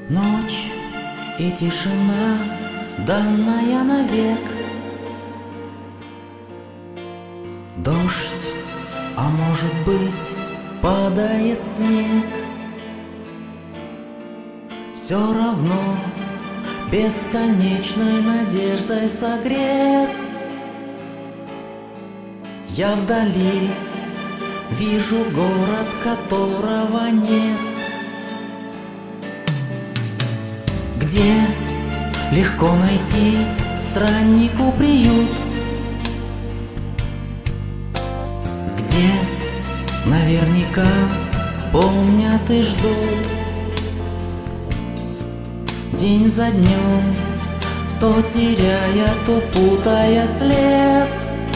Ночь и тишина, данная навек. Дождь, а может быть, падает снег. Все равно бесконечной надеждой согрет. Я вдали вижу город, которого нет, где легко найти страннику приют, где наверняка помнят и ждут. День за днем, то теряя, то путая след,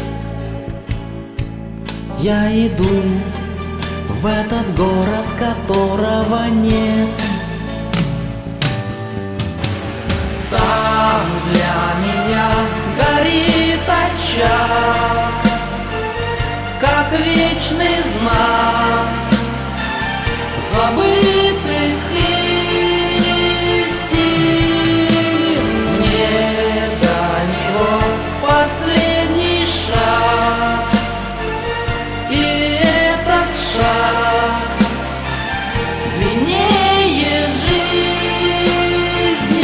я иду в этот город, которого нет. Там для меня горит очаг, как вечный знак забытых истин. Мне до него последний шаг, и этот шаг длиннее жизни.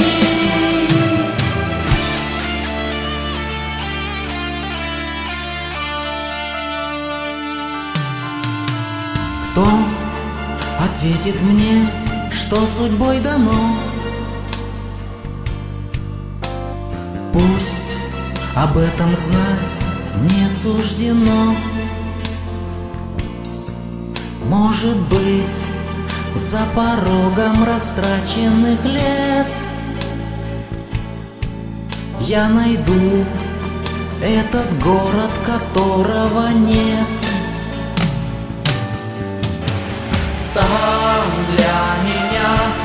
Кто ответит мне, что судьбой дано? Пусть об этом знать не суждено. Может быть, за порогом растраченных лет я найду этот город, которого нет. Там для меня